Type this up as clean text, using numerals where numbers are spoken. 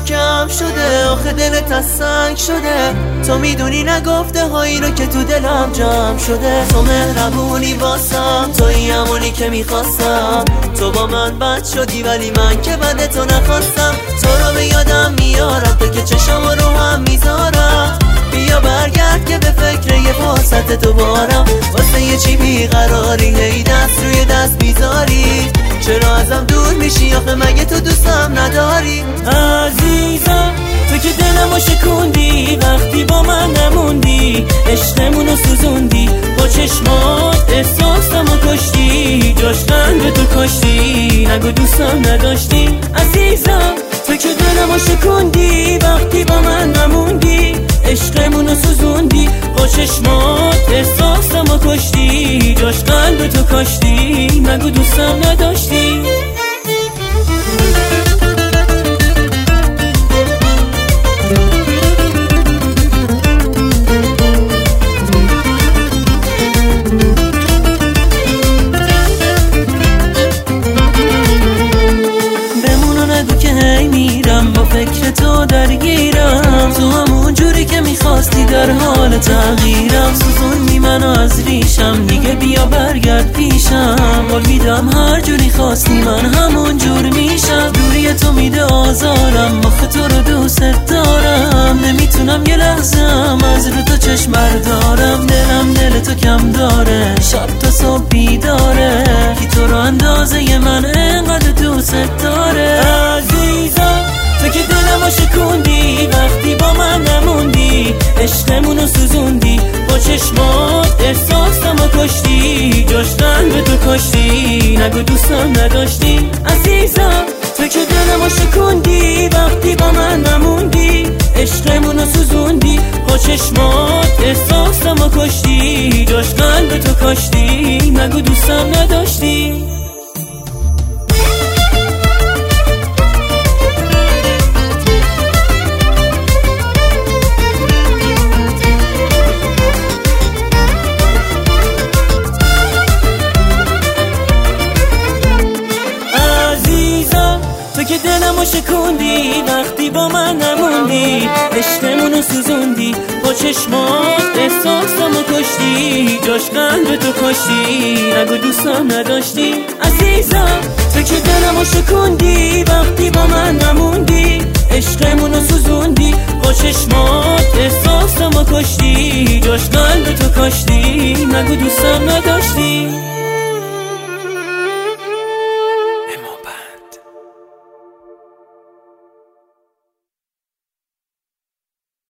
کم شده، آخه دلت از سنگ شده. تو میدونی نگفته هایی رو که تو دلم جمع شده. تو مهربونی واسم، تویی همونی که میخواستم. تو با من بد شدی ولی من که بد تو نخواستم. تو رو به یادم میارم، تو که چشم رو هم میذارم. بیا برگرد که به فکر یه فرصت تو بارم. واسه یه چی بیقراری، هی دست روی دست بیزاری. چرا ازم دور میشی آخه مگه تو دوستم نداری؟ عزیزم تو که دلمو شکوندی، وقتی با من نموندی. عشقمونو سوزوندی، با چشمات احساسمو کشتی. جاش قلب تو کاشتی، نگو دوستم نداشتی. عزیزم تو که دلمو شکوندی، وقتی با من نموندی. عشقمونو سوزوندی، با چشمات احساسمو کشتی. جاش قلب تو کاشتی، نگو دوستم نداشتی. با فکر تو درگیرم، تو همون جوری که میخواستی در حال تغییرم. سوزوندی منو از ریشم، دیگه بیا برگرد پیشم. قول میدم هر جوری خواستی من همون جور میشم. دوری تو میده آزارم، آخه تو رو دوست دارم. نمیتونم یه لحظم از رو تو چشم بردارم. دلم دل تو کم داره، شب تا صبح بیداره. کی تو رو اندازه من انقدر دوست داره؟ عزیزم تو که دلمو شکوندی، وقتی با من نموندی. عشقمونو سوزوندی، با چشمات احساسمو کشتی. جاش قلب تو کاشتی، نگو دوستم نداشتی. عزیزم تو که دلمو شکوندی، وقتی با من نموندی. عشقمونو سوزوندی، با چشمات احساسمو کشتی. جاش قلب تو کاشتی، نگو دوستم نداشتی. تو که دلمو شکوندی، وقتی با من نموندی. عشقمونو سوزوندی، با چشمات احساسمو کشتی. جاش قلب تو کاشتی، نگو دوستم نداشتی. عزیزم تو که دلمو شکوندی، وقتی با من نموندی.